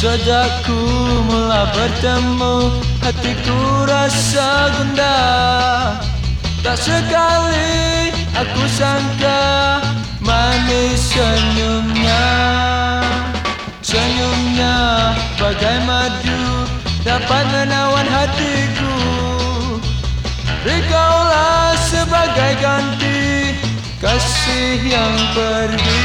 Sejak ku mula bertemu, hatiku rasa gundah. Tak sekali aku sangka manis senyumnya. Senyumnya bagai madu dapat menawan hatiku. Engkaulah sebagai ganti kasih yang pergi.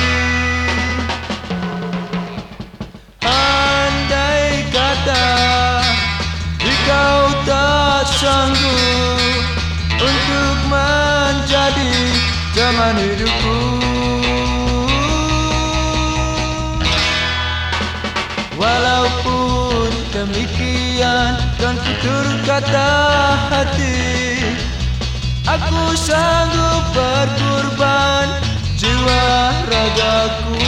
Andai kata engkau tak sanggup untuk menjadi teman hidupku, walaupun demikian dan tutur kata hati, aku sanggup berkorban jiwa ragaku.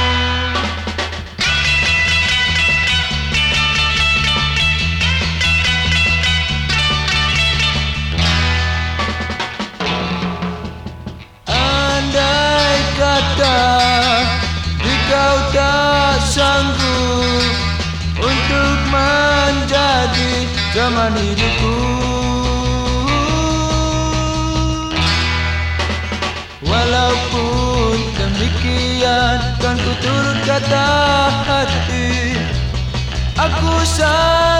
Andai kata engkau tak sanggup untuk menjadi teman hidupku, walaupun demikian kan ku turut kata hati, aku